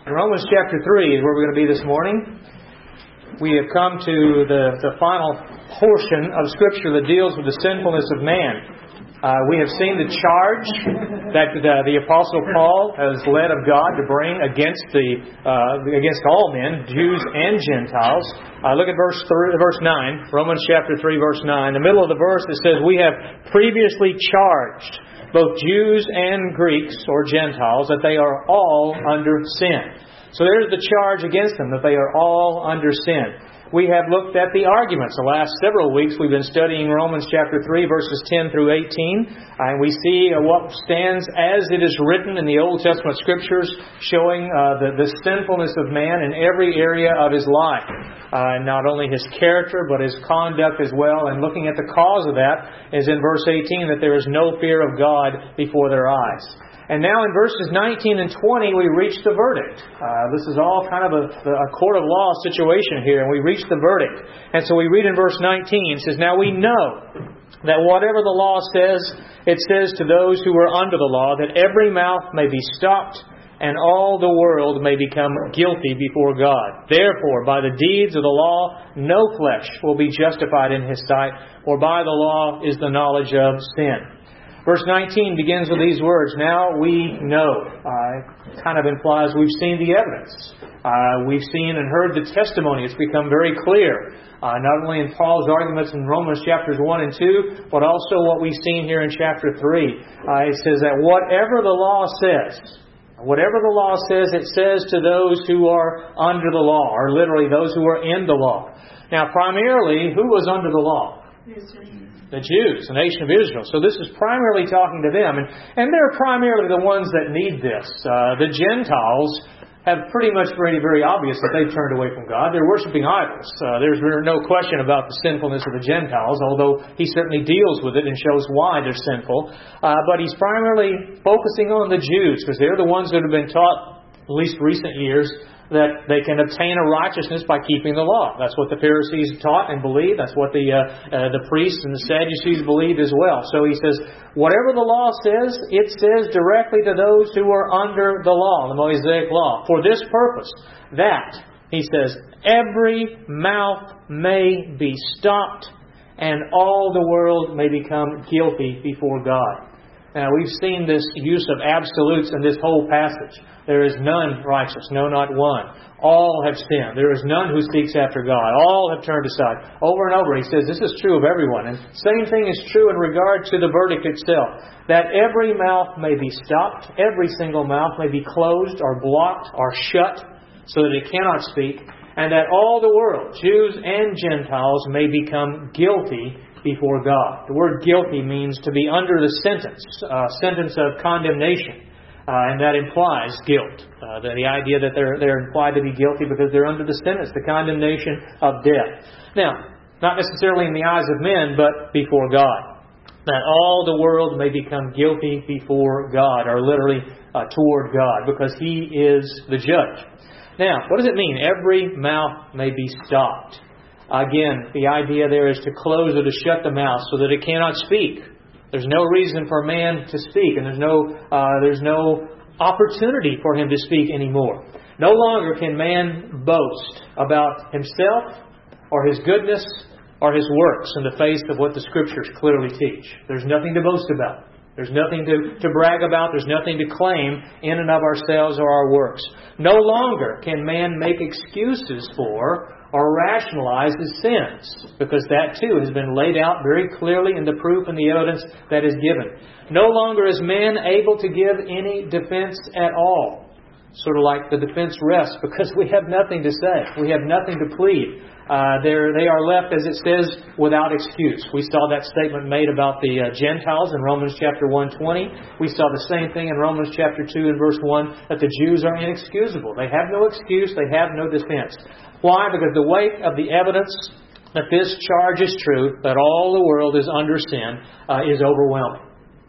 Romans chapter 3 is where we're going to be this morning. We have come to the final portion of Scripture that deals with the sinfulness of man. We have seen the charge that the Apostle Paul has led of God to bring against all men, Jews and Gentiles. Look at verse 9, Romans chapter 3, verse 9. In the middle of the verse it says, "We have previously charged both Jews and Greeks, or Gentiles, that they are all under sin." So there's the charge against them, that they are all under sin. We have looked at the arguments. The last several weeks we've been studying Romans chapter 3, verses 10 through 18. And we see what stands as it is written in the Old Testament Scriptures, showing the sinfulness of man in every area of his life. Not only his character, but his conduct as well. And looking at the cause of that is in verse 18, that there is no fear of God before their eyes. And now in verses 19 and 20, we reach the verdict. This is all kind of a court of law situation here, and we reach the verdict. And so we read in verse 19, it says, "Now we know that whatever the law says, it says to those who are under the law, that every mouth may be stopped, and all the world may become guilty before God. Therefore, by the deeds of the law, no flesh will be justified in His sight, for by the law is the knowledge of sin." Verse 19 begins with these words, "Now we know." Kind of implies we've seen the evidence. We've seen and heard the testimony. It's become very clear. Not only in Paul's arguments in Romans chapters 1 and 2, but also what we've seen here in chapter 3. It says that whatever the law says, it says to those who are under the law, or literally those who are in the law. Now primarily, who was under the law? The Jews, the nation of Israel. So this is primarily talking to them. And they're primarily the ones that need this. The Gentiles have pretty much made it very obvious that they've turned away from God. They're worshiping idols. There's no question about the sinfulness of the Gentiles, although he certainly deals with it and shows why they're sinful. But he's primarily focusing on the Jews, because they're the ones that have been taught, at least recent years, that they can obtain a righteousness by keeping the law. That's what the Pharisees taught and believed. That's what the priests and the Sadducees believed as well. So he says, whatever the law says, it says directly to those who are under the law, the Mosaic law. For this purpose, that, he says, every mouth may be stopped and all the world may become guilty before God. Now, we've seen this use of absolutes in this whole passage. There is none righteous, no, not one. All have sinned. There is none who seeks after God. All have turned aside. Over and over, he says this is true of everyone. And same thing is true in regard to the verdict itself. That every mouth may be stopped, every single mouth may be closed or blocked or shut so that it cannot speak. And that all the world, Jews and Gentiles, may become guilty before God. The word guilty means to be under the sentence of condemnation. And that implies guilt. The idea that they're implied to be guilty because they're under the sentence, the condemnation of death. Now, not necessarily in the eyes of men, but before God. That all the world may become guilty before God, or literally toward God, because He is the judge. Now, what does it mean? Every mouth may be stopped. Again, the idea there is to close or to shut the mouth so that it cannot speak. There's no reason for man to speak, and there's no opportunity for him to speak anymore. No longer can man boast about himself or his goodness or his works in the face of what the Scriptures clearly teach. There's nothing to boast about. There's nothing to brag about. There's nothing to claim in and of ourselves or our works. No longer can man make excuses for or rationalize his sins, because that too has been laid out very clearly in the proof and the evidence that is given. No longer is man able to give any defense at all. Sort of like the defense rests because we have nothing to say. We have nothing to plead. They are left, as it says, without excuse. We saw that statement made about the Gentiles in Romans chapter 1:20. We saw the same thing in Romans chapter 2 and verse 1, that the Jews are inexcusable. They have no excuse. They have no defense. Why? Because the weight of the evidence that this charge is true, that all the world is under sin, is overwhelming.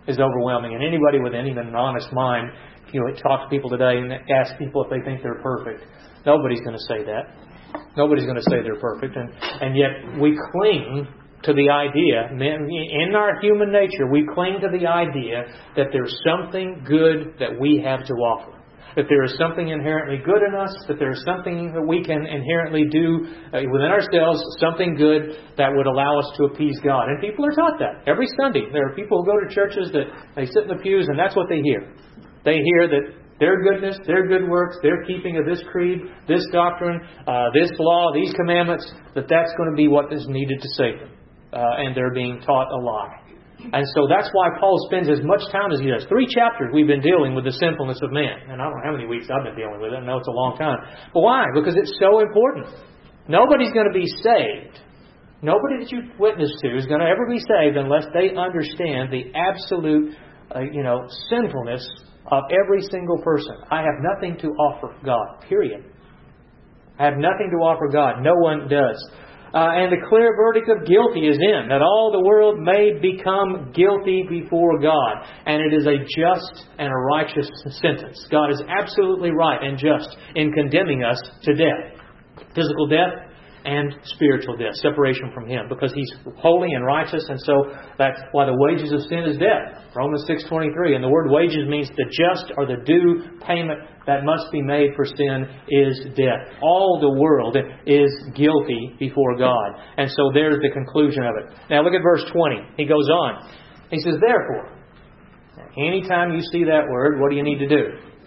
And anybody with even an honest mind, talk to people today and ask people if they think they're perfect. Nobody's going to say that. Nobody's going to say they're perfect. And yet we cling to the idea, in our human nature, we cling to the idea that there's something good that we have to offer. that there is something inherently good in us, that there is something that we can inherently do within ourselves, something good that would allow us to appease God. And people are taught that every Sunday. There are people who go to churches that they sit in the pews and that's what they hear. They hear that their goodness, their good works, their keeping of this creed, this doctrine, this law, these commandments, that's going to be what is needed to save them. And they're being taught a lie. And so that's why Paul spends as much time as he does. 3 chapters we've been dealing with the sinfulness of man. And I don't know how many weeks I've been dealing with it. I know it's a long time. But why? Because it's so important. Nobody's going to be saved. Nobody that you witness to is going to ever be saved unless they understand the absolute sinfulness of every single person. I have nothing to offer God, period. I have nothing to offer God. No one does. And the clear verdict of guilty is in, that all the world may become guilty before God. And it is a just and a righteous sentence. God is absolutely right and just in condemning us to death. Physical death and spiritual death, separation from Him, because He's holy and righteous, and so that's why the wages of sin is death. Romans 6:23, and the word wages means the just or the due payment that must be made for sin is death. All the world is guilty before God, and so there's the conclusion of it. Now look at verse 20. He goes on. He says, therefore, anytime you see that word, what do you need to do?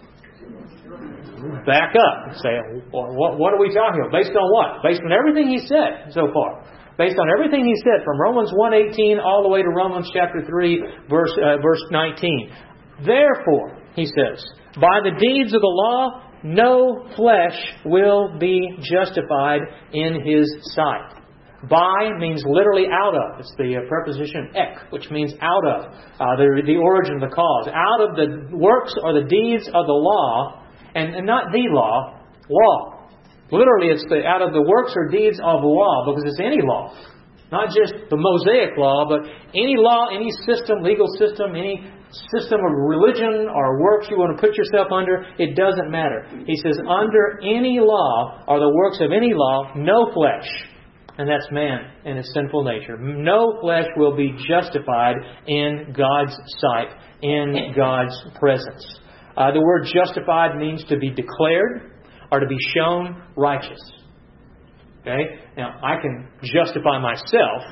Back up and say, what are we talking about? Based on what? Based on everything he said so far. Based on everything he said from Romans 1:18 all the way to Romans chapter 3, verse 19. Therefore, he says, by the deeds of the law, no flesh will be justified in his sight. By means literally out of. It's the preposition ek, which means out of. The origin of the cause. Out of the works or the deeds of the law. And not the law, law. Literally, it's out of the works or deeds of law, because it's any law. Not just the Mosaic law, but any law, any system, legal system, any system of religion or works you want to put yourself under, it doesn't matter. He says, under any law or the works of any law, no flesh. And that's man in his sinful nature. No flesh will be justified in God's sight, in God's presence. The word justified means to be declared or to be shown righteous. Okay? Now, I can justify myself,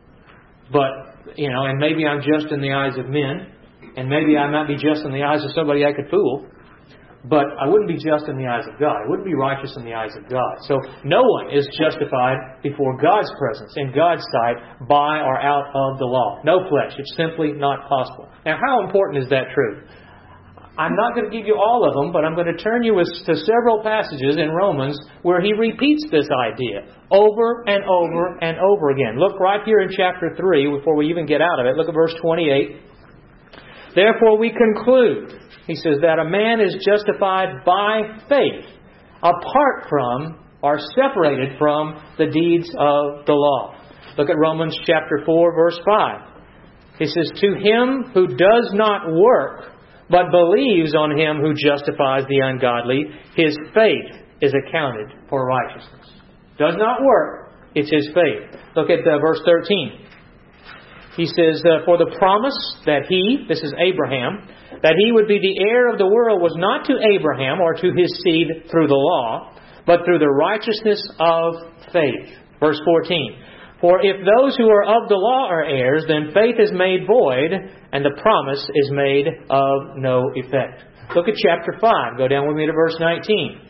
but, and maybe I'm just in the eyes of men, and maybe I might be just in the eyes of somebody I could fool, but I wouldn't be just in the eyes of God. I wouldn't be righteous in the eyes of God. So no one is justified before God's presence, in God's sight, by or out of the law. No flesh. It's simply not possible. Now, how important is that truth? I'm not going to give you all of them, but I'm going to turn you to several passages in Romans where he repeats this idea over and over and over again. Look right here in chapter 3 before we even get out of it. Look at verse 28. Therefore we conclude, he says, that a man is justified by faith apart from or separated from the deeds of the law. Look at Romans chapter 4, verse 5. He says, to him who does not work, but believes on Him who justifies the ungodly, his faith is accounted for righteousness. Does not work, it's his faith. Look at verse 13. He says, for the promise that he, this is Abraham, that he would be the heir of the world was not to Abraham or to his seed through the law, but through the righteousness of faith. Verse 14. For if those who are of the law are heirs, then faith is made void, and the promise is made of no effect. Look at chapter 5. Go down with me to verse 19.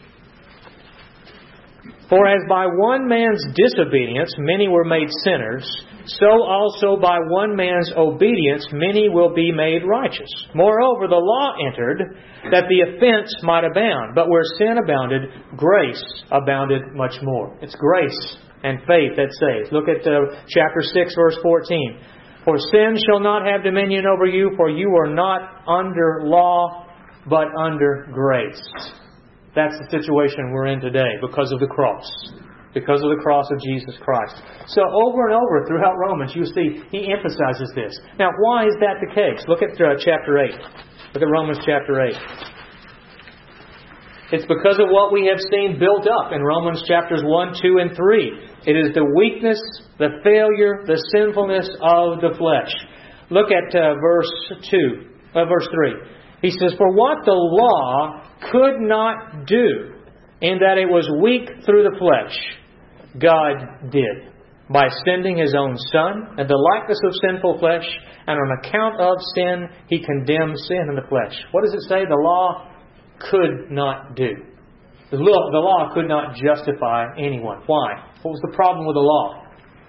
For as by one man's disobedience many were made sinners, so also by one man's obedience many will be made righteous. Moreover, the law entered, that the offense might abound. But where sin abounded, grace abounded much more. It's grace and faith that saves. Look at chapter 6, verse 14. For sin shall not have dominion over you, for you are not under law, but under grace. That's the situation we're in today because of the cross. Because of the cross of Jesus Christ. So over and over throughout Romans, you see, he emphasizes this. Now, why is that the case? Look at chapter 8. Look at Romans chapter 8. It's because of what we have seen built up in Romans chapters 1, 2, and 3. It is the weakness, the failure, the sinfulness of the flesh. Look at verse 3. He says, "For what the law could not do, in that it was weak through the flesh, God did, by sending His own Son in the likeness of sinful flesh, and on account of sin, He condemned sin in the flesh." What does it say? The law could not do. The law could not justify anyone. Why? What was the problem with the law?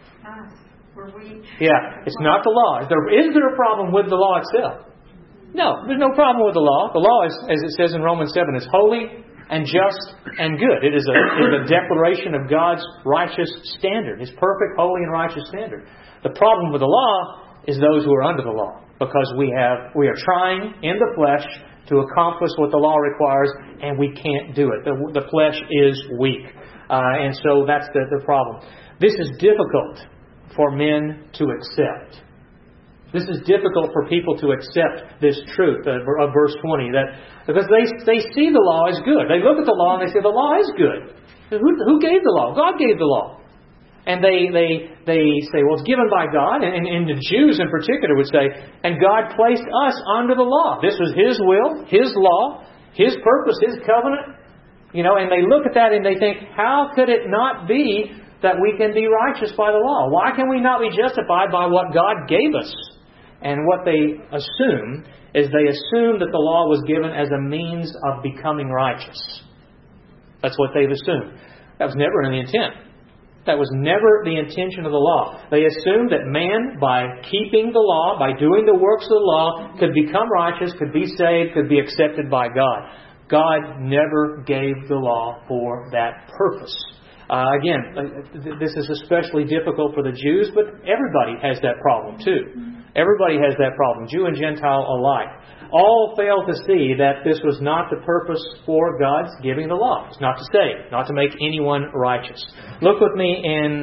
Yeah, it's not the law. Is there a problem with the law itself? No, there's no problem with the law. The law, is, as it says in Romans 7, is holy and just and good. It is a declaration of God's righteous standard, His perfect, holy, and righteous standard. The problem with the law is those who are under the law, because we are trying in the flesh to accomplish what the law requires, and we can't do it. The flesh is weak. And so that's the problem. This is difficult for men to accept. This is difficult for people to accept this truth of verse 20. Because they see the law as good. They look at the law and they say the law is good. Who gave the law? God gave the law. And they say, well, it's given by God. And the Jews in particular would say, and God placed us under the law. This was His will, His law, His purpose, His covenant. And they look at that and they think, how could it not be that we can be righteous by the law? Why can we not be justified by what God gave us? And what they assume is that the law was given as a means of becoming righteous. That's what they've assumed. That was never the intent. That was never the intention of the law. They assumed that man, by keeping the law, by doing the works of the law, could become righteous, could be saved, could be accepted by God. God never gave the law for that purpose. Again, this is especially difficult for the Jews, but everybody has that problem too. Everybody has that problem, Jew and Gentile alike. All fail to see that this was not the purpose for God's giving the law. It's not to save, not to make anyone righteous. Look with me in...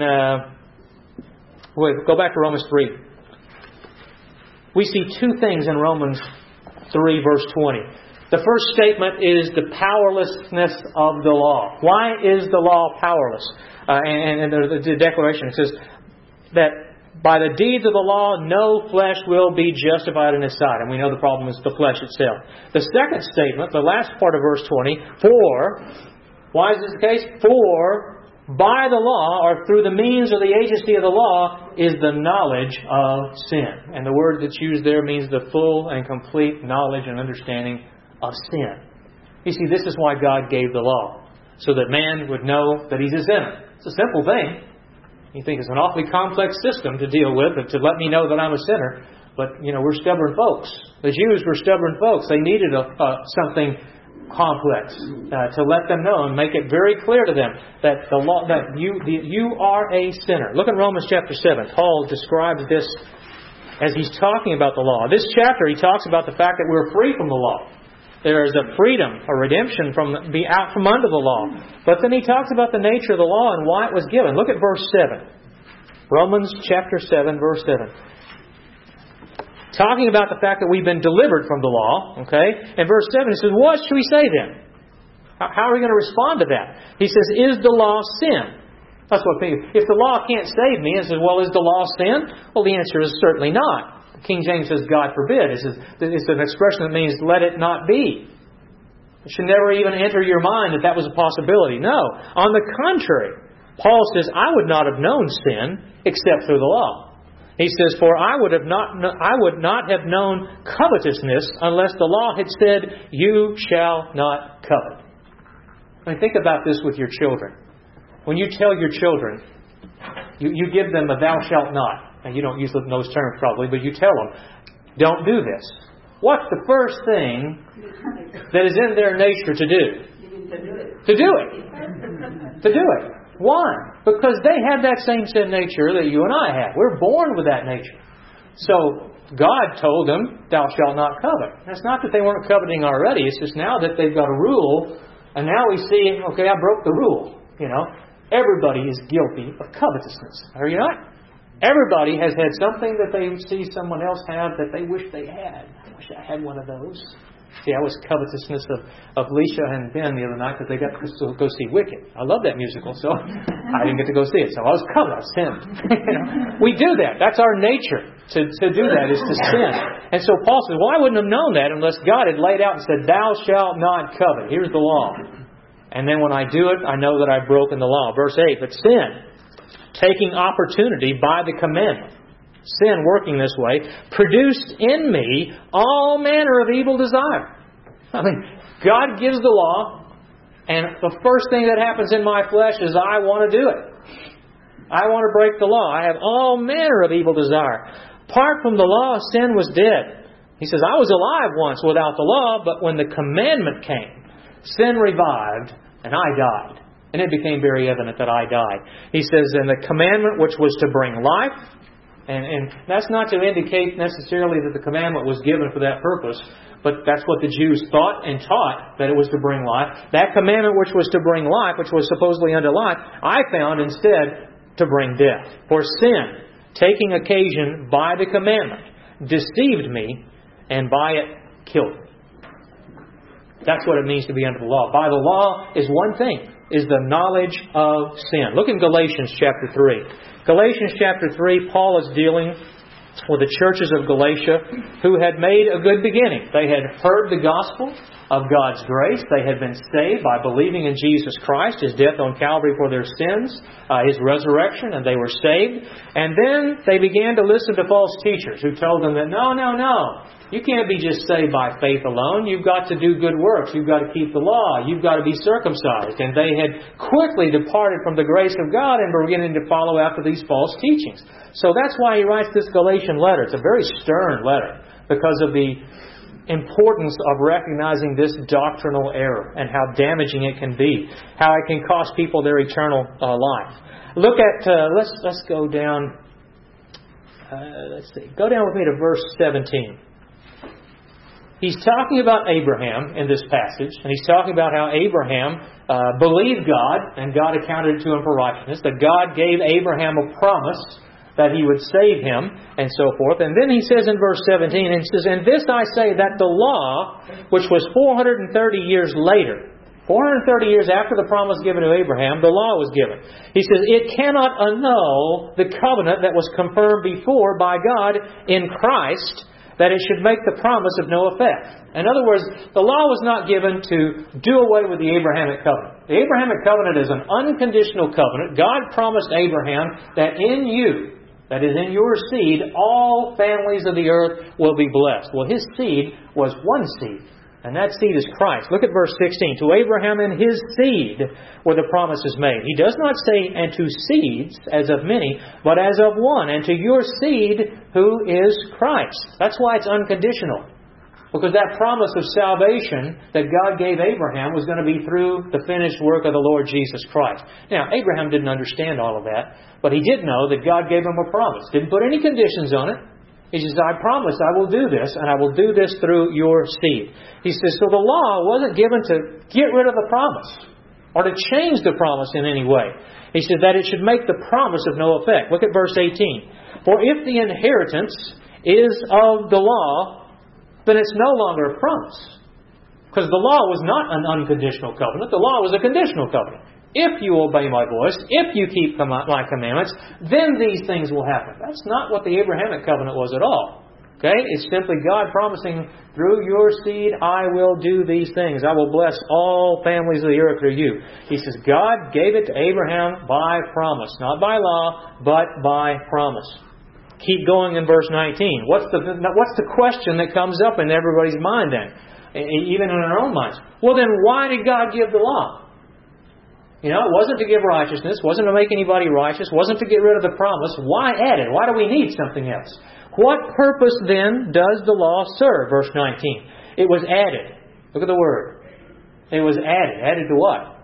go back to Romans 3. We see two things in Romans 3, verse 20. The first statement is the powerlessness of the law. Why is the law powerless? And the declaration says that by the deeds of the law, no flesh will be justified in His sight. And we know the problem is the flesh itself. The second statement, the last part of verse 20, why is this the case? For by the law, or through the means of the agency of the law, is the knowledge of sin. And the word that's used there means the full and complete knowledge and understanding of sin. You see, this is why God gave the law, so that man would know that he's a sinner. It's a simple thing. You think it's an awfully complex system to deal with, to let me know that I'm a sinner. But, we're stubborn folks. The Jews were stubborn folks. They needed something complex to let them know and make it very clear to them that the law, that you are a sinner. Look at Romans chapter 7. Paul describes this as he's talking about the law. This chapter, he talks about the fact that we're free from the law. There is a freedom, a redemption be out from under the law. But then he talks about the nature of the law and why it was given. Look at verse 7. Romans chapter 7, verse 7. Talking about the fact that we've been delivered from the law. Okay? In verse 7 he says, what should we say then? How are we going to respond to that? He says, is the law sin? That's what people... If the law can't save me, he says, well, is the law sin? Well, the answer is certainly not. King James says, God forbid. It's an expression that means, let it not be. It should never even enter your mind that was a possibility. No. On the contrary, Paul says, I would not have known sin except through the law. He says, for I would not have known covetousness unless the law had said, you shall not covet. I mean, think about this with your children. When you tell your children, you give them a thou shalt not. And you don't use those terms probably, but you tell them, don't do this. What's the first thing that is in their nature to do? To do it. To do it. Why? Because they have that same sin nature that you and I have. We're born with that nature. So God told them, thou shalt not covet. That's not that they weren't coveting already. It's just now that they've got a rule, and now we see, okay, I broke the rule. Everybody is guilty of covetousness. Are you not? Everybody has had something that they see someone else have that they wish they had. I wish I had one of those. See, I was covetousness of Leisha and Ben the other night because they got to go see Wicked. I love that musical, so I didn't get to go see it. So I was coveted. I sinned. We do that. That's our nature. to do that is to sin. And so Paul says, well, I wouldn't have known that unless God had laid out and said, thou shalt not covet. Here's the law. And then when I do it, I know that I've broken the law. Verse 8, but sin, taking opportunity by the commandment, sin working this way, produced in me all manner of evil desire. I mean, God gives the law, and the first thing that happens in my flesh is I want to do it. I want to break the law. I have all manner of evil desire. Apart from the law, sin was dead. He says, I was alive once without the law, but when the commandment came, sin revived, and I died. And it became very evident that I died. He says, and the commandment which was to bring life, and that's not to indicate necessarily that the commandment was given for that purpose, but that's what the Jews thought and taught, that it was to bring life. That commandment which was to bring life, which was supposedly unto life, I found instead to bring death. For sin, taking occasion by the commandment, deceived me, and by it killed me. That's what it means to be under the law. By the law is one thing, is the knowledge of sin. Look in Galatians chapter 3. Galatians chapter 3, Paul is dealing with the churches of Galatia who had made a good beginning. They had heard the gospel of God's grace. They had been saved by believing in Jesus Christ, His death on Calvary for their sins, His resurrection, and they were saved. And then they began to listen to false teachers who told them that, no. You can't be just saved by faith alone. You've got to do good works. You've got to keep the law. You've got to be circumcised. And they had quickly departed from the grace of God and were beginning to follow after these false teachings. So that's why he writes this Galatian letter. It's a very stern letter because of the importance of recognizing this doctrinal error and how damaging it can be, how it can cost people their eternal life. Look at let's go down. Go down with me to verse 17. He's talking about Abraham in this passage, and he's talking about how Abraham believed God, and God accounted it to him for righteousness, that God gave Abraham a promise that He would save him, and so forth. And then he says in verse 17, and he says, and this I say, that the law, which was 430 years later, 430 years after the promise given to Abraham, the law was given. He says, it cannot annul the covenant that was confirmed before by God in Christ, that it should make the promise of no effect. In other words, the law was not given to do away with the Abrahamic covenant. The Abrahamic covenant is an unconditional covenant. God promised Abraham that in you, that is in your seed, all families of the earth will be blessed. Well, His seed was one seed, and that seed is Christ. Look at verse 16. To Abraham and his seed were the promises made. He does not say, and to seeds, as of many, but as of one, and to your seed, who is Christ. That's why it's unconditional. Because that promise of salvation that God gave Abraham was going to be through the finished work of the Lord Jesus Christ. Now, Abraham didn't understand all of that, but he did know that God gave him a promise. Didn't put any conditions on it. He says, I promise I will do this, and I will do this through your seed. He says, so the law wasn't given to get rid of the promise or to change the promise in any way. He said that it should make the promise of no effect. Look at verse 18. For if the inheritance is of the law, then it's no longer a promise. Because the law was not an unconditional covenant. The law was a conditional covenant. If you obey my voice, if you keep my commandments, then these things will happen. That's not what the Abrahamic covenant was at all. Okay? It's simply God promising, through your seed I will do these things. I will bless all families of the earth through you. He says God gave it to Abraham by promise. Not by law, but by promise. Keep going in verse 19. What's the question that comes up in everybody's mind then? Even in our own minds. Well then, why did God give the law? You know, it wasn't to give righteousness, wasn't to make anybody righteous, wasn't to get rid of the promise. Why add it? Why do we need something else? What purpose then does the law serve? Verse 19. It was added. Look at the word. It was added. Added to what?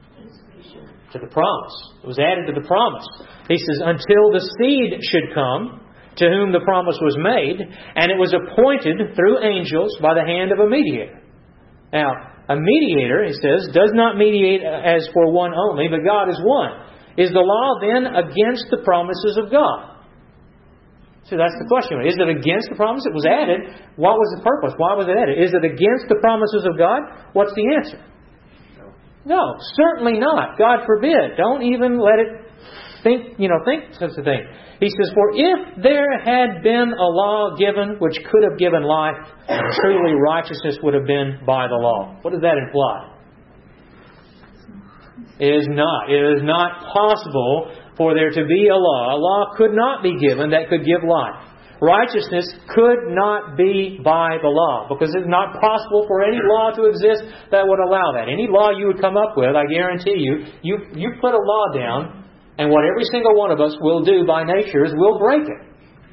To the promise. It was added to the promise. He says, until the seed should come, to whom the promise was made, and it was appointed through angels by the hand of a mediator. Now, a mediator, he says, does not mediate as for one only, but God is one. Is the law then against the promises of God? So that's the question. Is it against the promise? It was added. What was the purpose? Why was it added? Is it against the promises of God? What's the answer? No, certainly not. God forbid. Don't even let it Think such a thing. He says, for if there had been a law given which could have given life, truly righteousness would have been by the law. What does that imply? It is not. It is not possible for there to be a law. A law could not be given that could give life. Righteousness could not be by the law, because it's not possible for any law to exist that would allow that. Any law you would come up with, I guarantee you put a law down, and what every single one of us will do by nature is we'll break it.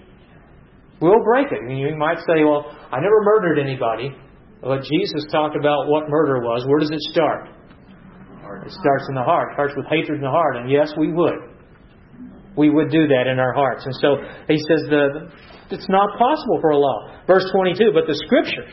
We'll break it. And you might say, well, I never murdered anybody. But Jesus talked about what murder was. Where does it start? It starts in the heart. It starts with hatred in the heart. And yes, we would. We would do that in our hearts. And so he says it's not possible for a law. Verse 22, but the Scriptures,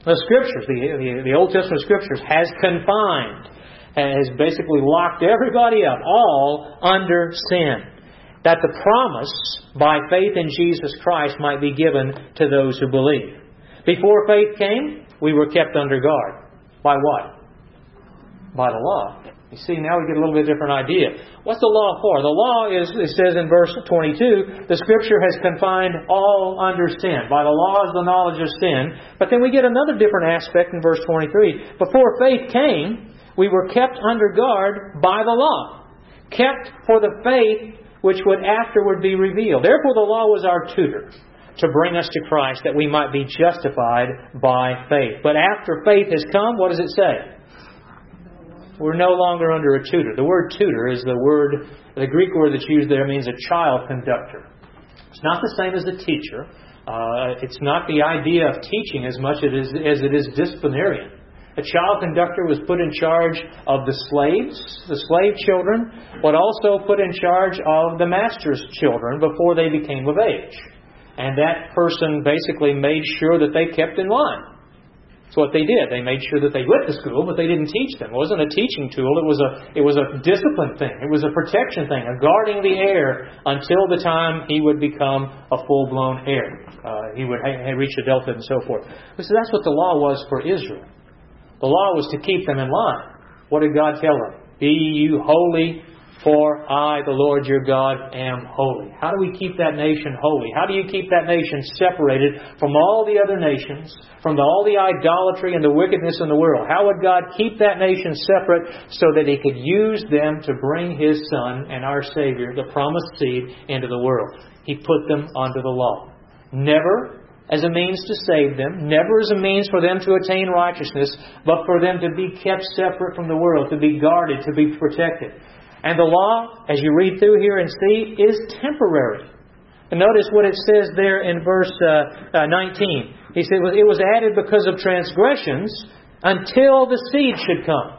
the Old Testament Scriptures has confined, has basically locked everybody up, all under sin, that the promise by faith in Jesus Christ might be given to those who believe. Before faith came, we were kept under guard. By what? By the law. You see, now we get a little bit different idea. What's the law for? The law is, it says in verse 22, the Scripture has confined all under sin. By the law is the knowledge of sin. But then we get another different aspect in verse 23. Before faith came, we were kept under guard by the law. Kept for the faith which would afterward be revealed. Therefore the law was our tutor to bring us to Christ, that we might be justified by faith. But after faith has come, what does it say? We're no longer under a tutor. The word tutor is the Greek word that's used there means a child conductor. It's not the same as a teacher. It's not the idea of teaching as much as it is disciplinarian. A child conductor was put in charge of the slaves, the slave children, but also put in charge of the master's children before they became of age. And that person basically made sure that they kept in line. That's what they did. They made sure that they went to school, but they didn't teach them. It wasn't a teaching tool. It was a discipline thing. It was a protection thing, a guarding the heir until the time he would become a full-blown heir. He would reach adulthood and so forth. So that's what the law was for Israel. The law was to keep them in line. What did God tell them? Be you holy, for I, the Lord your God, am holy. How do we keep that nation holy? How do you keep that nation separated from all the other nations, from all the idolatry and the wickedness in the world? How would God keep that nation separate so that He could use them to bring His Son and our Savior, the promised seed, into the world? He put them under the law. Never as a means to save them, never as a means for them to attain righteousness, but for them to be kept separate from the world, to be guarded, to be protected. And the law, as you read through here and see, is temporary. And notice what it says there in verse 19. He said it was added because of transgressions until the seed should come.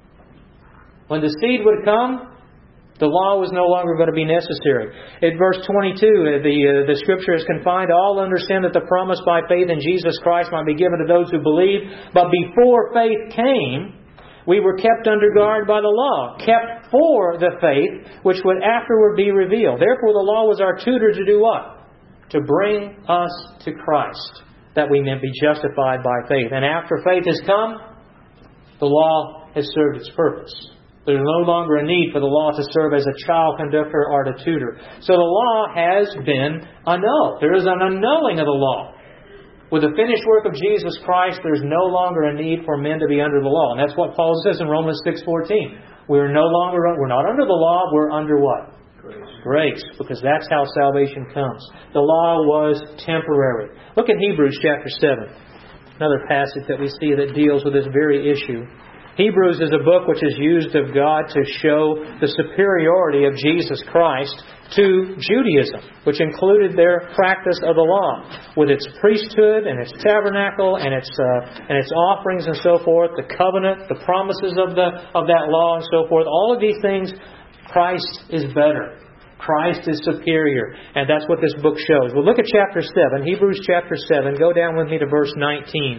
When the seed would come, the law was no longer going to be necessary. In verse 22, the Scripture is confined. All understand that the promise by faith in Jesus Christ might be given to those who believe. But before faith came, we were kept under guard by the law, kept for the faith which would afterward be revealed. Therefore the law was our tutor to do what? To bring us to Christ, that we may be justified by faith. And after faith has come, the law has served its purpose. There's no longer a need for the law to serve as a child conductor or a tutor. So the law has been annulled. There is an annulling of the law. With the finished work of Jesus Christ, there's no longer a need for men to be under the law. And that's what Paul says in Romans 6:14. We're not under the law, we're under what? Grace. Because that's how salvation comes. The law was temporary. Look at Hebrews chapter 7. Another passage that we see that deals with this very issue. Hebrews is a book which is used of God to show the superiority of Jesus Christ to Judaism, which included their practice of the law, with its priesthood and its tabernacle and its offerings and so forth, the covenant, the promises of that law and so forth. All of these things, Christ is better. Christ is superior. And that's what this book shows. Well, look at chapter 7, Hebrews chapter 7. Go down with me to verse 19.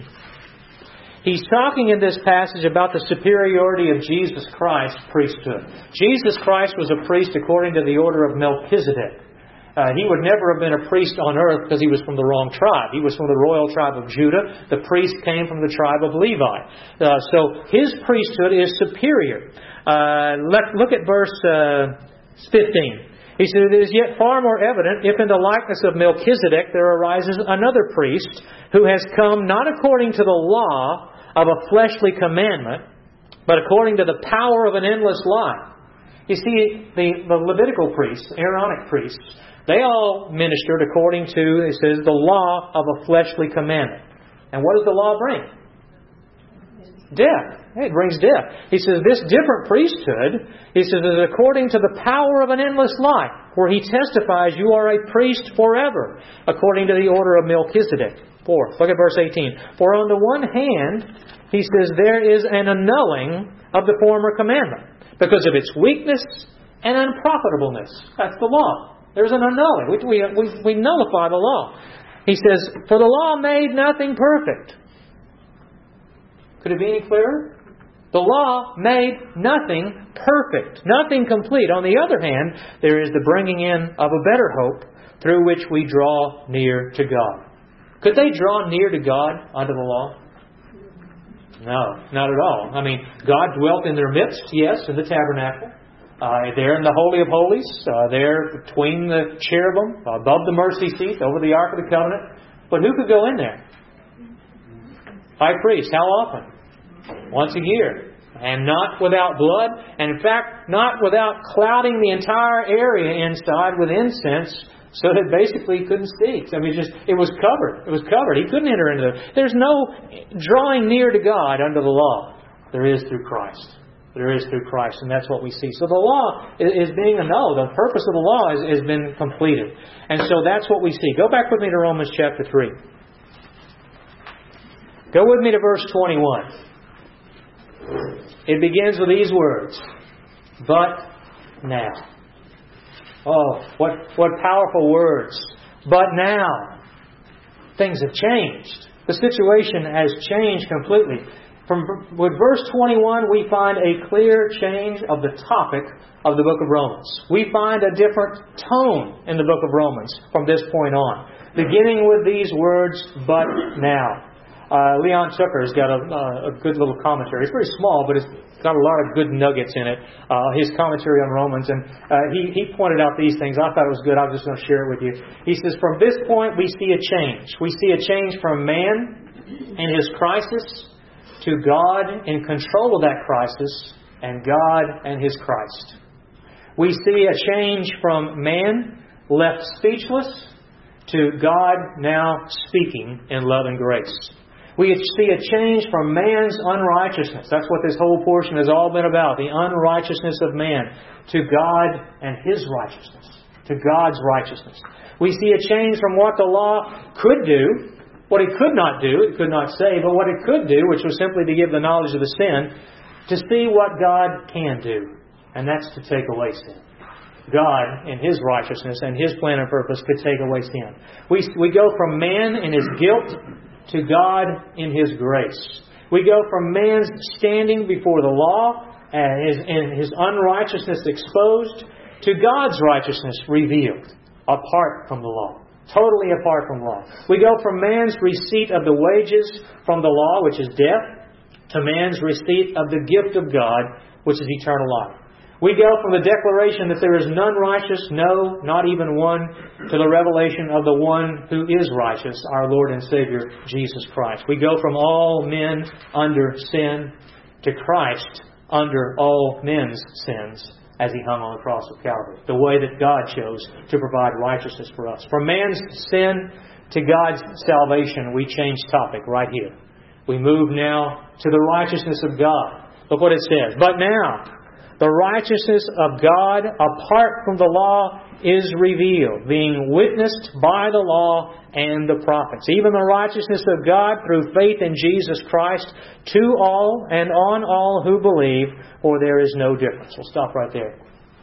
He's talking in this passage about the superiority of Jesus Christ's priesthood. Jesus Christ was a priest according to the order of Melchizedek. He would never have been a priest on earth because he was from the wrong tribe. He was from the royal tribe of Judah. The priest came from the tribe of Levi. So his priesthood is superior. Look at verse 15. He said, it is yet far more evident if in the likeness of Melchizedek there arises another priest who has come not according to the law of a fleshly commandment, but according to the power of an endless life. You see, the Levitical priests, Aaronic priests, they all ministered according to, it says, the law of a fleshly commandment. And what does the law bring? Death. It brings death. He says this different priesthood, he says, is according to the power of an endless life, where he testifies you are a priest forever, according to the order of Melchizedek. 4. Look at verse 18. For on the one hand, he says, there is an annulling of the former commandment, because of its weakness and unprofitableness. That's the law. There's an annulling. We nullify the law. He says, for the law made nothing perfect. Could it be any clearer? The law made nothing perfect, nothing complete. On the other hand, there is the bringing in of a better hope through which we draw near to God. Could they draw near to God under the law? No, not at all. I mean, God dwelt in their midst, yes, in the tabernacle. There in the Holy of Holies, there between the cherubim, above the mercy seat, over the Ark of the Covenant. But who could go in there? High priest. How often? Once a year. And not without blood. And in fact, not without clouding the entire area inside with incense, so that basically he couldn't see. I mean, it was covered. It was covered. He couldn't enter into it. There's no drawing near to God under the law. There is through Christ. There is through Christ, and that's what we see. So the law is being annulled. The purpose of the law has been completed. And so that's what we see. Go back with me to Romans chapter 3. Go with me to verse 21. It begins with these words. But now. Oh, what powerful words. But now. Things have changed. The situation has changed completely. With verse 21, we find a clear change of the topic of the book of Romans. We find a different tone in the book of Romans from this point on. Beginning with these words, but now. Leon Tucker's got a good little commentary. It's very small, but it's got a lot of good nuggets in it. His commentary on Romans, and he pointed out these things. I thought it was good. I was just going to share it with you. He says, from this point we see a change. We see a change from man and his crisis to God in control of that crisis and God and His Christ. We see a change from man left speechless to God now speaking in love and grace. We see a change from man's unrighteousness. That's what this whole portion has all been about. The unrighteousness of man to God and His righteousness. To God's righteousness. We see a change from what the law could do, what it could not do, it could not save, but what it could do, which was simply to give the knowledge of the sin, to see what God can do. And that's to take away sin. God, in His righteousness and His plan and purpose, could take away sin. We go from man in his guilt to God in His grace. We go from man's standing before the law and his unrighteousness exposed to God's righteousness revealed apart from the law. Totally apart from law. We go from man's receipt of the wages from the law, which is death, to man's receipt of the gift of God, which is eternal life. We go from the declaration that there is none righteous, no, not even one, to the revelation of the one who is righteous, our Lord and Savior, Jesus Christ. We go from all men under sin to Christ under all men's sins as He hung on the cross of Calvary. The way that God chose to provide righteousness for us. From man's sin to God's salvation, we change topic right here. We move now to the righteousness of God. Look what it says. But now, the righteousness of God apart from the law is revealed, being witnessed by the law and the prophets. Even the righteousness of God through faith in Jesus Christ to all and on all who believe, for there is no difference. We'll stop right there.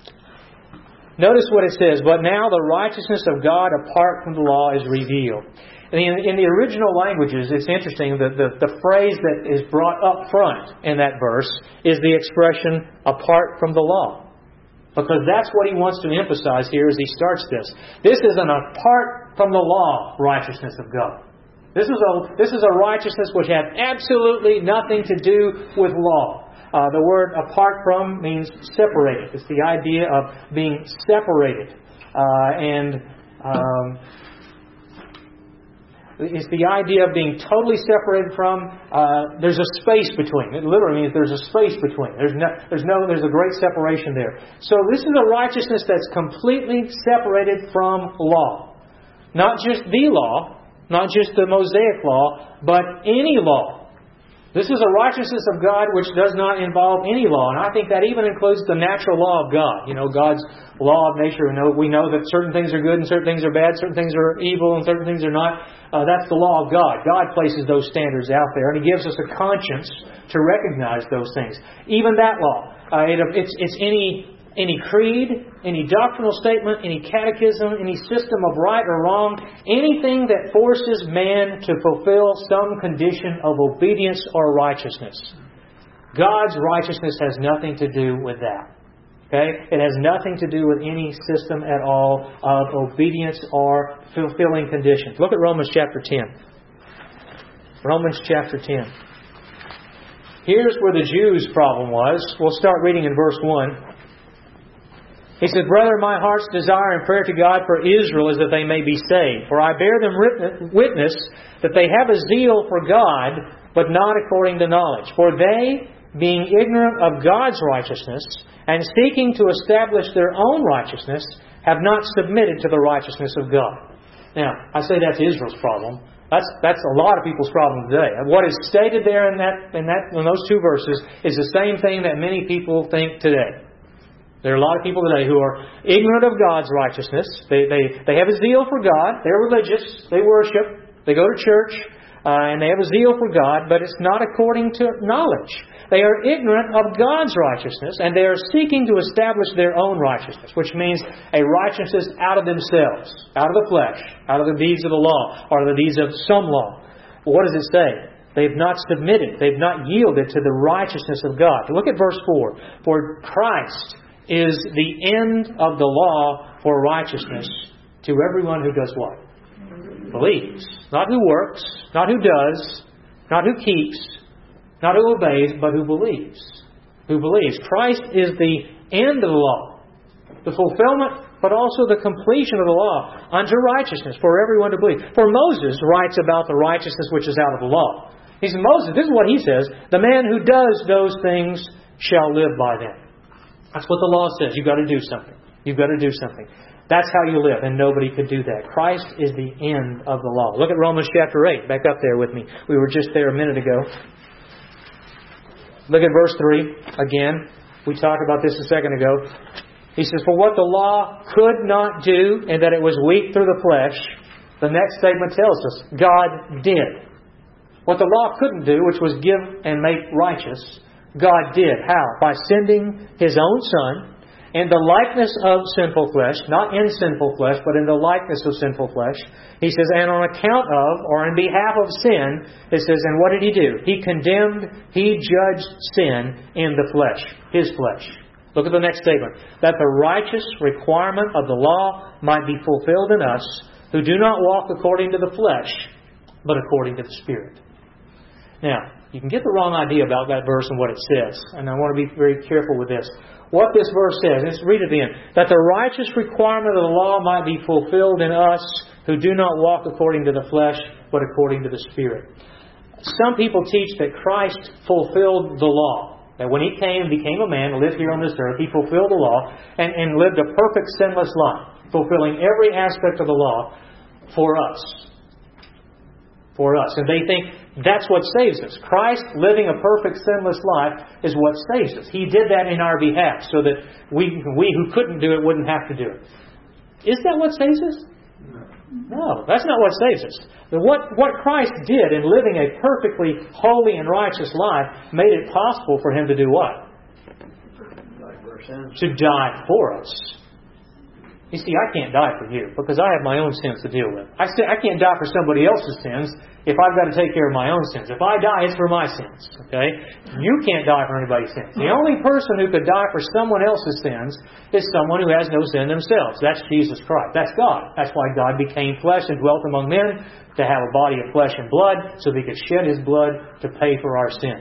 Notice what it says, but now the righteousness of God apart from the law is revealed. In the original languages, it's interesting that the phrase that is brought up front in that verse is the expression apart from the law. Because that's what he wants to emphasize here as he starts this. This is an apart from the law righteousness of God. This is a righteousness which had absolutely nothing to do with law. The word apart from means separated. It's the idea of being separated It's the idea of being totally separated from. There's a space between. It literally means there's a space between. There's a great separation there. So this is a righteousness that's completely separated from law, not just the law, not just the Mosaic law, but any law. This is a righteousness of God which does not involve any law. And I think that even includes the natural law of God. You know, God's law of nature. We know that certain things are good and certain things are bad, certain things are evil and certain things are not. That's the law of God. God places those standards out there, and He gives us a conscience to recognize those things. Even that law. It's any creed, any doctrinal statement, any catechism, any system of right or wrong, anything that forces man to fulfill some condition of obedience or righteousness. God's righteousness has nothing to do with that. Okay? It has nothing to do with any system at all of obedience or fulfilling conditions. Look at Romans chapter 10. Romans chapter 10. Here's where the Jews' problem was. We'll start reading in verse 1. He said, "Brother, my heart's desire and prayer to God for Israel is that they may be saved. For I bear them witness that they have a zeal for God, but not according to knowledge. For they, being ignorant of God's righteousness, and seeking to establish their own righteousness, have not submitted to the righteousness of God." Now, I say that's Israel's problem. That's a lot of people's problem today. What is stated there in those two verses is the same thing that many people think today. There are a lot of people today who are ignorant of God's righteousness. They have a zeal for God. They're religious. They worship. They go to church. And they have a zeal for God, but it's not according to knowledge. They are ignorant of God's righteousness, and they are seeking to establish their own righteousness, which means a righteousness out of themselves, out of the flesh, out of the deeds of the law, or the deeds of some law. Well, what does it say? They've not submitted. They've not yielded to the righteousness of God. Look at verse 4. For Christ is the end of the law for righteousness to everyone who does what? Believes. Not who works, not who does, not who keeps, not who obeys, but who believes. Who believes. Christ is the end of the law. The fulfillment, but also the completion of the law unto righteousness for everyone to believe. For Moses writes about the righteousness which is out of the law. He says, Moses, this is what he says, the man who does those things shall live by them. That's what the law says. You've got to do something. You've got to do something. That's how you live, and nobody could do that. Christ is the end of the law. Look at Romans chapter 8. Back up there with me. We were just there a minute ago. Look at verse 3 again. We talked about this a second ago. He says, for what the law could not do, and that it was weak through the flesh, the next statement tells us, God did. What the law couldn't do, which was give and make righteous, God did. How? By sending His own Son in the likeness of sinful flesh, not in sinful flesh, but in the likeness of sinful flesh. He says, and on account of, or in behalf of sin, it says, and what did He do? He condemned, He judged sin in the flesh, His flesh. Look at the next statement. That the righteous requirement of the law might be fulfilled in us, who do not walk according to the flesh, but according to the Spirit. Now, you can get the wrong idea about that verse and what it says. And I want to be very careful with this. What this verse says, let's read it again. That the righteous requirement of the law might be fulfilled in us who do not walk according to the flesh, but according to the Spirit. Some people teach that Christ fulfilled the law. That when He came and became a man and lived here on this earth, He fulfilled the law and lived a perfect sinless life, fulfilling every aspect of the law for us. For us. And they think that's what saves us. Christ living a perfect sinless life is what saves us. He did that in our behalf so that we who couldn't do it wouldn't have to do it. Is that what saves us? No, that's not what saves us. What Christ did in living a perfectly holy and righteous life made it possible for Him to do what? To die for us. You see, I can't die for you because I have my own sins to deal with. I can't die for somebody else's sins if I've got to take care of my own sins. If I die, it's for my sins. Okay? You can't die for anybody's sins. The only person who could die for someone else's sins is someone who has no sin themselves. That's Jesus Christ. That's God. That's why God became flesh and dwelt among men, to have a body of flesh and blood so that He could shed His blood to pay for our sins.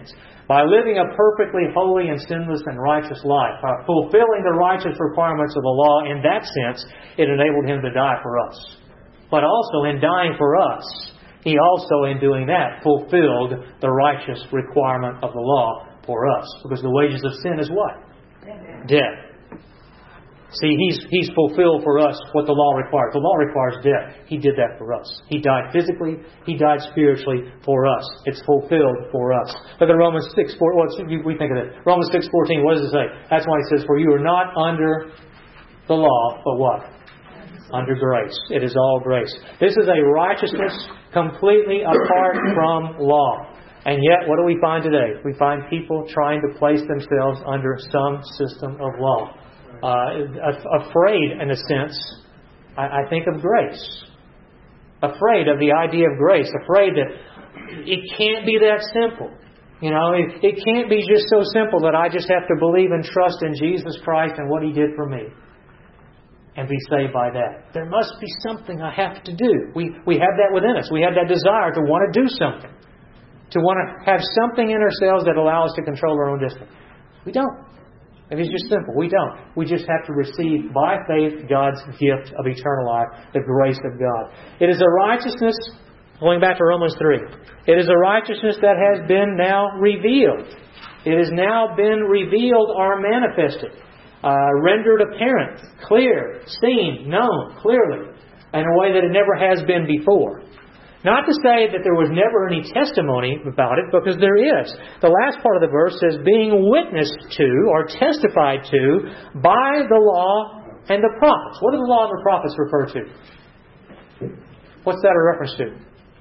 By living a perfectly holy and sinless and righteous life, by fulfilling the righteous requirements of the law, in that sense, it enabled Him to die for us. But also in dying for us, He also, in doing that, fulfilled the righteous requirement of the law for us. Because the wages of sin is what? Death. See, He's fulfilled for us what the law requires. The law requires death. He did that for us. He died physically. He died spiritually for us. It's fulfilled for us. Look at Romans 6:4. We think of it. Romans 6:14. What does it say? That's why He says, "For you are not under the law, but what? Under grace." It is all grace. This is a righteousness completely apart from law. And yet, what do we find today? We find people trying to place themselves under some system of law. Afraid, in a sense, I think of grace. Afraid of the idea of grace. Afraid that it can't be that simple. It can't be just so simple that I just have to believe and trust in Jesus Christ and what He did for me and be saved by that. There must be something I have to do. We have that within us. We have that desire to want to do something. To want to have something in ourselves that allows us to control our own destiny. We don't. If it's just simple, we don't. We just have to receive by faith God's gift of eternal life, the grace of God. It is a righteousness, going back to Romans 3, it is a righteousness that has been now revealed. It has now been revealed or manifested, rendered apparent, clear, seen, known, clearly, in a way that it never has been before. Not to say that there was never any testimony about it, because there is. The last part of the verse says, being witnessed to or testified to by the law and the prophets. What do the law and the prophets refer to? What's that a reference to?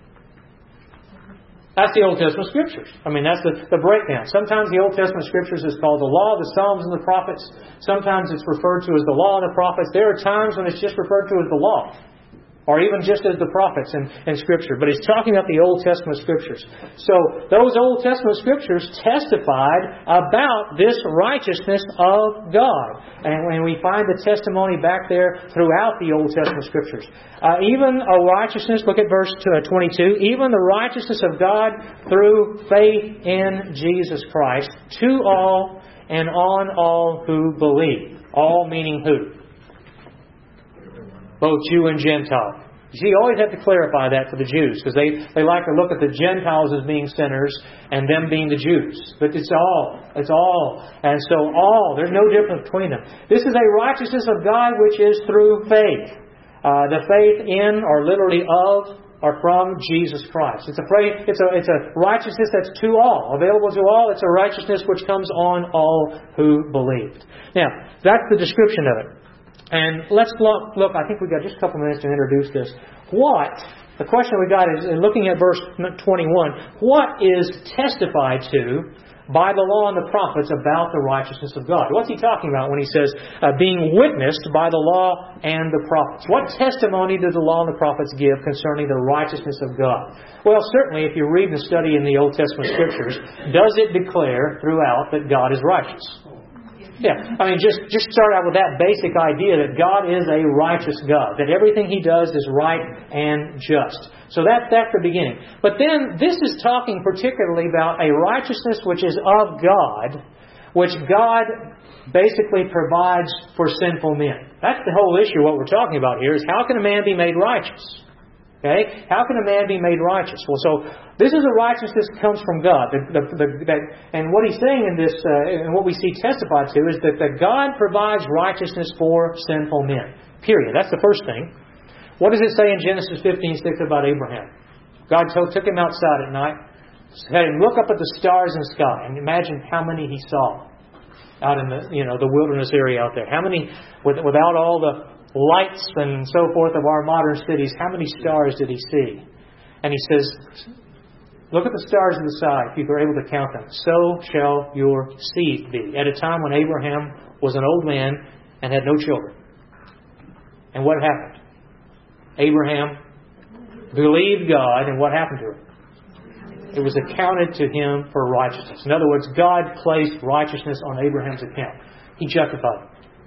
That's the Old Testament Scriptures. That's the breakdown. Sometimes the Old Testament Scriptures is called the law, the Psalms, and the prophets. Sometimes it's referred to as the law and the prophets. There are times when it's just referred to as the law. Or even just as the prophets in Scripture. But He's talking about the Old Testament Scriptures. So, those Old Testament Scriptures testified about this righteousness of God. And we find the testimony back there throughout the Old Testament Scriptures. Even a righteousness, look at verse 22, even the righteousness of God through faith in Jesus Christ to all and on all who believe. All meaning who? Both Jew and Gentile. You see, you always have to clarify that for the Jews, because they like to look at the Gentiles as being sinners and them being the Jews. But it's all. And so all. There's no difference between them. This is a righteousness of God which is through faith. The faith in, or literally of, or from Jesus Christ. It's a righteousness that's to all, available to all. It's a righteousness which comes on all who believed. Now, that's the description of it. And let's look, I think we've got just a couple minutes to introduce this. The question we got is, in looking at verse 21, what is testified to by the law and the prophets about the righteousness of God? What's he talking about when he says, being witnessed by the law and the prophets? What testimony do the law and the prophets give concerning the righteousness of God? Well, certainly if you read and study in the Old Testament Scriptures, does it declare throughout that God is righteous? Yeah, just start out with that basic idea that God is a righteous God, that everything He does is right and just. So that's the beginning. But then this is talking particularly about a righteousness which is of God, which God basically provides for sinful men. That's the whole issue. What we're talking about here is, how can a man be made righteous? Okay? How can a man be made righteous? Well, so this is a righteousness that comes from God. And what he's saying in this, and what we see testified to, is that God provides righteousness for sinful men. Period. That's the first thing. What does it say in Genesis 15:6 about Abraham? God took him outside at night, had him look up at the stars in the sky, and imagine how many he saw out in the wilderness area out there. How many, without all the lights and so forth of our modern cities, how many stars did he see? And he says, look at the stars in the sky, if you are able to count them. So shall your seed be. At a time when Abraham was an old man and had no children. And what happened? Abraham believed God, and what happened to him? It was accounted to him for righteousness. In other words, God placed righteousness on Abraham's account. He justified him.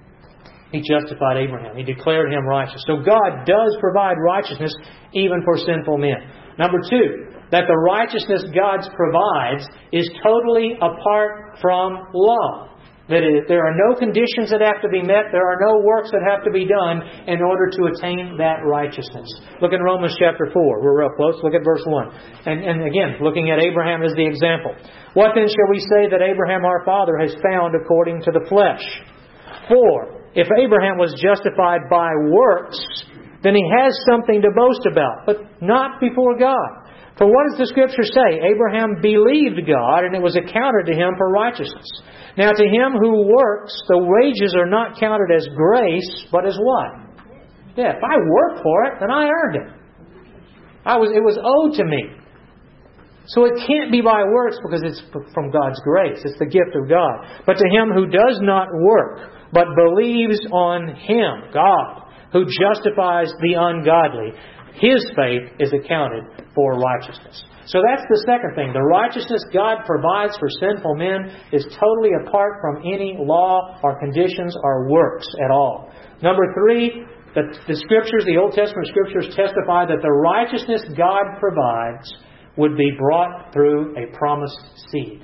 He justified Abraham. He declared him righteous. So God does provide righteousness even for sinful men. Number two, that the righteousness God provides is totally apart from law. That there are no conditions that have to be met. There are no works that have to be done in order to attain that righteousness. Look in Romans chapter 4. We're real close. Look at verse 1. And again, looking at Abraham as the example. What then shall we say that Abraham our father has found according to the flesh? For if Abraham was justified by works, then he has something to boast about, but not before God. For what does the Scripture say? Abraham believed God, and it was accounted to him for righteousness. Now to him who works, the wages are not counted as grace, but as what? Yeah, if I work for it, then I earned it. It was owed to me. So it can't be by works because it's from God's grace. It's the gift of God. But to him who does not work, but believes on Him, God, who justifies the ungodly, his faith is accounted for righteousness. So that's the second thing. The righteousness God provides for sinful men is totally apart from any law or conditions or works at all. Number 3, the Scriptures, the Old Testament Scriptures testify that the righteousness God provides would be brought through a promised seed.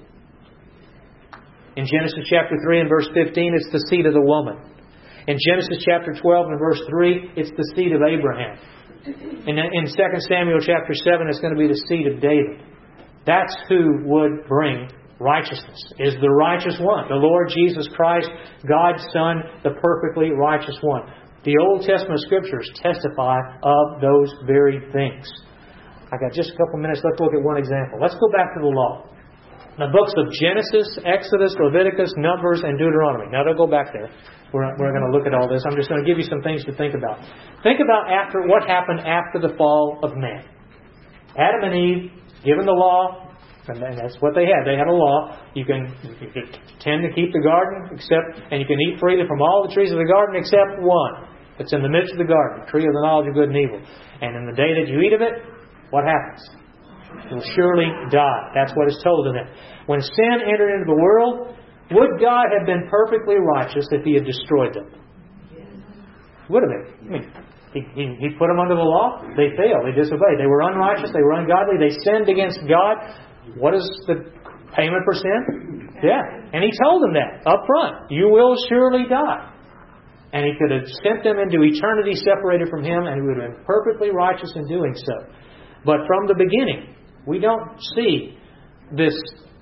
In Genesis chapter 3 and verse 15, it's the seed of the woman. In Genesis chapter 12 and verse 3, it's the seed of Abraham. In 2 Samuel chapter 7, it's going to be the seed of David. That's who would bring righteousness, is the righteous one. The Lord Jesus Christ, God's Son, the perfectly righteous one. The Old Testament Scriptures testify of those very things. I got just a couple minutes. Let's look at one example. Let's go back to the law. The books of Genesis, Exodus, Leviticus, Numbers, and Deuteronomy. Now don't go back there. We're going to look at all this. I'm just going to give you some things to think about. Think about what happened after the fall of man. Adam and Eve, given the law, and that's what they had. They had a law. You can tend to keep the garden, and you can eat freely from all the trees of the garden except one. It's in the midst of the garden, the tree of the knowledge of good and evil. And in the day that you eat of it, what happens? You'll surely die. That's what is told in it. When sin entered into the world, would God have been perfectly righteous if He had destroyed them? Would have been. I mean, He put them under the law. They failed. They disobeyed. They were unrighteous. They were ungodly. They sinned against God. What is the payment for sin? Death. And He told them that up front. You will surely die. And He could have sent them into eternity separated from Him, and He would have been perfectly righteous in doing so. But from the beginning, we don't see this,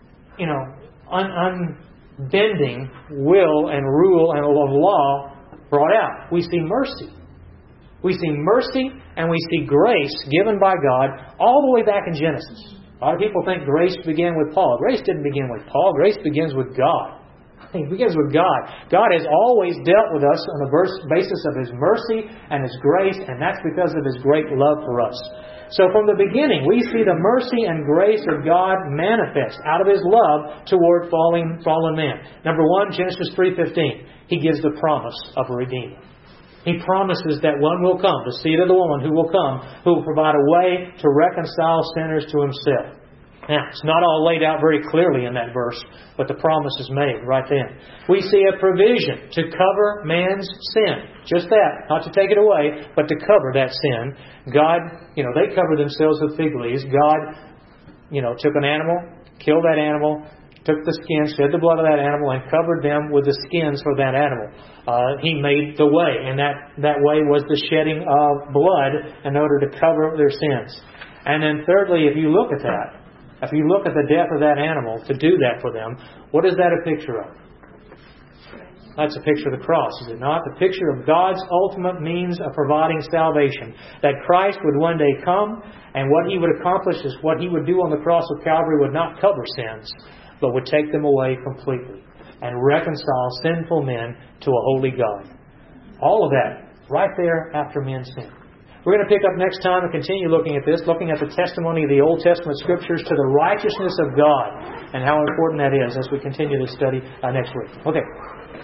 unbending will and rule and of law brought out. We see mercy. We see mercy and we see grace given by God all the way back in Genesis. A lot of people think grace began with Paul. Grace didn't begin with Paul. Grace begins with God. It begins with God. God has always dealt with us on the basis of His mercy and His grace, and that's because of His great love for us. So from the beginning, we see the mercy and grace of God manifest out of His love toward fallen man. Number 1, Genesis 3:15. He gives the promise of a Redeemer. He promises that one will come, the seed of the woman who will come, who will provide a way to reconcile sinners to Himself. Now, it's not all laid out very clearly in that verse, but the promise is made right then. We see a provision to cover man's sin. Just that. Not to take it away, but to cover that sin. God, they covered themselves with fig leaves. God, took an animal, killed that animal, took the skin, shed the blood of that animal, and covered them with the skins for that animal. He made the way, and that way was the shedding of blood in order to cover their sins. And then thirdly, if you look at that, if you look at the death of that animal to do that for them, what is that a picture of? That's a picture of the cross, is it not? The picture of God's ultimate means of providing salvation. That Christ would one day come, and what He would accomplish is what He would do on the cross of Calvary would not cover sins, but would take them away completely and reconcile sinful men to a holy God. All of that right there after men sin. We're going to pick up next time and continue looking at this, looking at the testimony of the Old Testament Scriptures to the righteousness of God and how important that is as we continue this study next week. Okay.